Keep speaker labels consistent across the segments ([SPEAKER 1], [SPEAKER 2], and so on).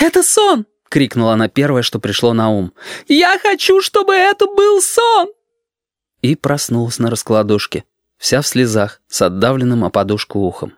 [SPEAKER 1] «Это сон!» — крикнула она первое, что пришло на ум. «Я хочу, чтобы это был сон!» И проснулась на раскладушке, вся в слезах, с отдавленным о подушку ухом.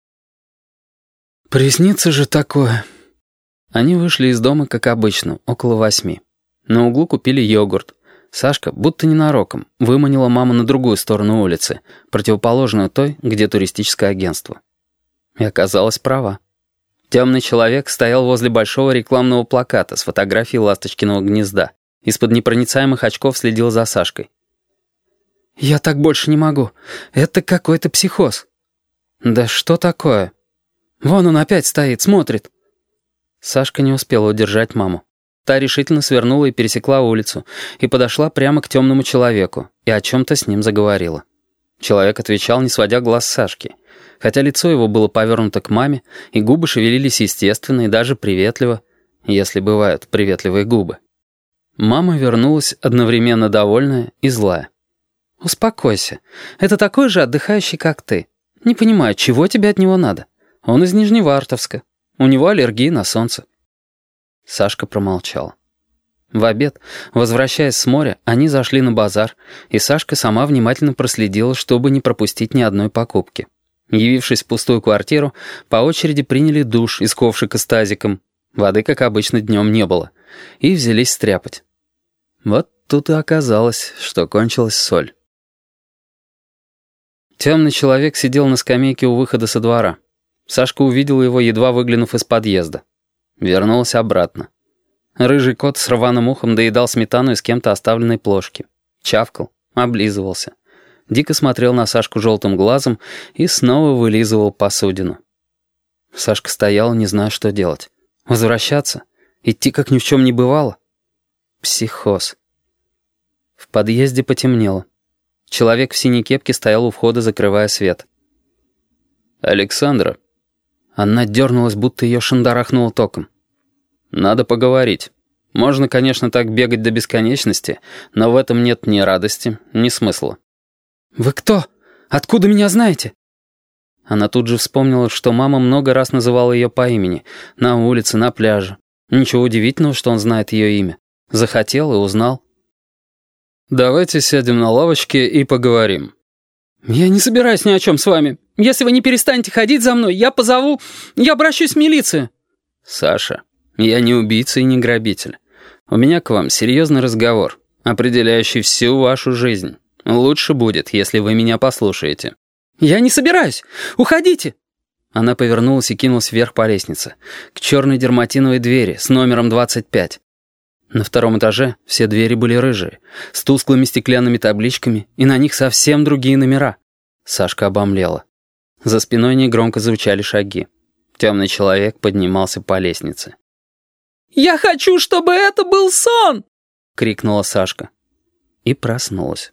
[SPEAKER 1] «Приснится же такое!» Они вышли из дома, как обычно, около 8. На углу купили йогурт. Сашка, будто ненароком, выманила маму на другую сторону улицы, противоположную той, где туристическое агентство. И оказалась права. Темный человек стоял возле большого рекламного плаката с фотографией ласточкиного гнезда. Из-под непроницаемых очков следил за Сашкой. «Я так больше не могу. Это какой-то психоз». «Да что такое?» «Вон он опять стоит, смотрит». Сашка не успела удержать маму. Та решительно свернула и пересекла улицу, и подошла прямо к темному человеку, и о чем-то с ним заговорила. Человек отвечал, не сводя глаз с Сашки. Хотя лицо его было повернуто к маме, и губы шевелились естественно и даже приветливо, если бывают приветливые губы. Мама вернулась одновременно довольная и злая. «Успокойся. Это такой же отдыхающий, как ты. Не понимаю, чего тебе от него надо? Он из Нижневартовска. У него аллергия на солнце». Сашка промолчала. В обед, возвращаясь с моря, они зашли на базар, и Сашка сама внимательно проследила, чтобы не пропустить ни одной покупки. Явившись в пустую квартиру, по очереди приняли душ из ковшика с тазиком. Воды, как обычно, днем не было. И взялись стряпать. Вот тут и оказалось, что кончилась соль. Темный человек сидел на скамейке у выхода со двора. Сашка увидела его, едва выглянув из подъезда. Вернулась обратно. Рыжий кот с рваным ухом доедал сметану из кем-то оставленной плошки. Чавкал, облизывался. Дико смотрел на Сашку желтым глазом и снова вылизывал посудину. Сашка стояла, не зная, что делать. Возвращаться? Идти, как ни в чем не бывало? Психоз. В подъезде потемнело. Человек в синей кепке стоял у входа, закрывая свет. «Александра». Она дернулась, будто ее шандарахнуло током. «Надо поговорить. Можно, конечно, так бегать до бесконечности, но в этом нет ни радости, ни смысла». «Вы кто? Откуда меня знаете?»
[SPEAKER 2] Она тут же вспомнила, что мама много раз называла ее по имени. На улице, на пляже. Ничего удивительного, что он знает ее имя. Захотел и узнал.
[SPEAKER 3] «Давайте сядем на лавочке и поговорим».
[SPEAKER 1] «Я не собираюсь ни о чем с вами. Если вы не перестанете ходить за мной, я обращусь в милицию».
[SPEAKER 2] «Саша, я не убийца и не грабитель. У меня к вам серьезный разговор, определяющий всю вашу жизнь. Лучше будет, если вы меня послушаете».
[SPEAKER 1] «Я не собираюсь. Уходите».
[SPEAKER 2] Она повернулась и кинулась вверх по лестнице, к черной дерматиновой двери с номером 25. На втором этаже все двери были рыжие, с тусклыми стеклянными табличками, и на них совсем другие номера. Сашка обомлела. За спиной негромко звучали шаги. Темный человек поднимался по лестнице.
[SPEAKER 1] «Я хочу, чтобы это был сон!»
[SPEAKER 2] — крикнула Сашка. И проснулась.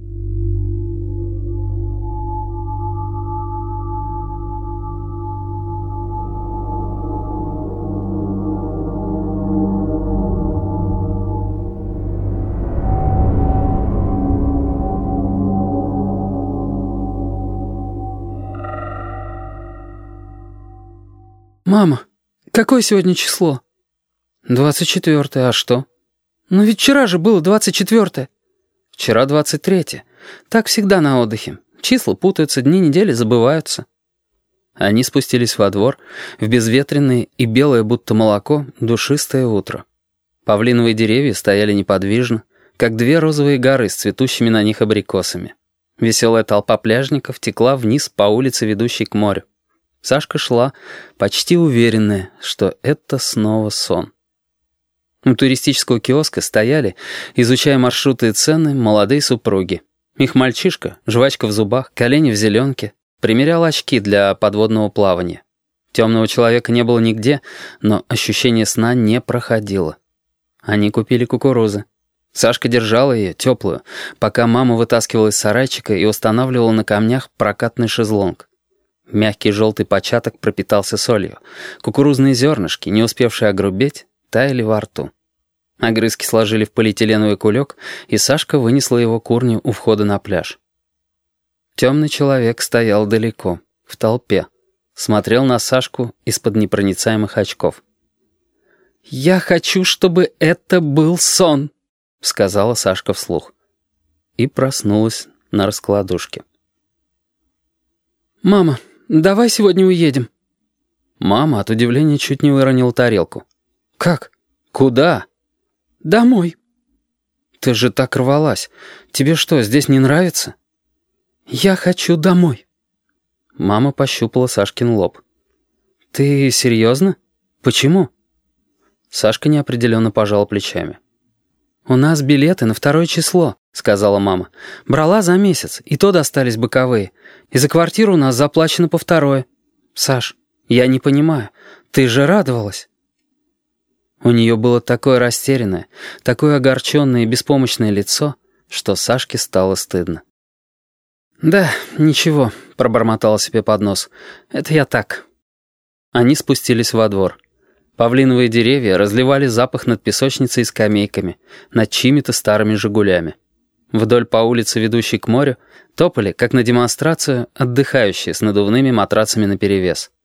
[SPEAKER 1] «Мама, какое сегодня число?»
[SPEAKER 2] 24-е, а что?
[SPEAKER 1] «Но ведь вчера же было 24-е».
[SPEAKER 2] «Вчера 23-е. Так всегда на отдыхе. Числа путаются, дни недели забываются». Они спустились во двор, в безветренное и белое, будто молоко, душистое утро. Павлиновые деревья стояли неподвижно, как две розовые горы с цветущими на них абрикосами. Веселая толпа пляжников текла вниз по улице, ведущей к морю. Сашка шла, почти уверенная, что это снова сон. У туристического киоска стояли, изучая маршруты и цены, молодые супруги. Их мальчишка, жвачка в зубах, колени в зеленке, примерял очки для подводного плавания. Темного человека не было нигде, но ощущение сна не проходило. Они купили кукурузы. Сашка держала ее, теплую, пока мама вытаскивала из сарайчика и устанавливала на камнях прокатный шезлонг. Мягкий желтый початок пропитался солью. Кукурузные зернышки, не успевшие огрубеть, таяли во рту. Огрызки сложили в полиэтиленовый кулек, и Сашка вынесла его курню у входа на пляж. Темный человек стоял далеко, в толпе. Смотрел на Сашку из-под непроницаемых очков. «Я хочу, чтобы это был сон», — сказала Сашка вслух. И проснулась на раскладушке. «Мама, давай сегодня уедем».
[SPEAKER 1] Мама от удивления чуть не выронила тарелку. «Как? Куда?»
[SPEAKER 2] «Домой».
[SPEAKER 1] «Ты же так рвалась. Тебе что, здесь не нравится?»
[SPEAKER 2] «Я хочу домой».
[SPEAKER 1] Мама пощупала Сашкин лоб. «Ты серьезно? Почему?» Сашка неопределенно пожала плечами.
[SPEAKER 2] «У нас билеты на 2 число», — сказала мама. «Брала за месяц, и то достались боковые. И за квартиру у нас заплачено по 2. Саш, я не понимаю, ты же радовалась».
[SPEAKER 1] У нее было такое растерянное, такое огорченное и беспомощное лицо, что Сашке стало стыдно.
[SPEAKER 2] «Да, ничего», — пробормотала себе под нос. «Это я так».
[SPEAKER 1] Они спустились во двор. Павлиновые деревья разливали запах над песочницей и скамейками, над чьими-то старыми «Жигулями». Вдоль по улице, ведущей к морю, топали, как на демонстрацию, отдыхающие с надувными матрацами наперевес.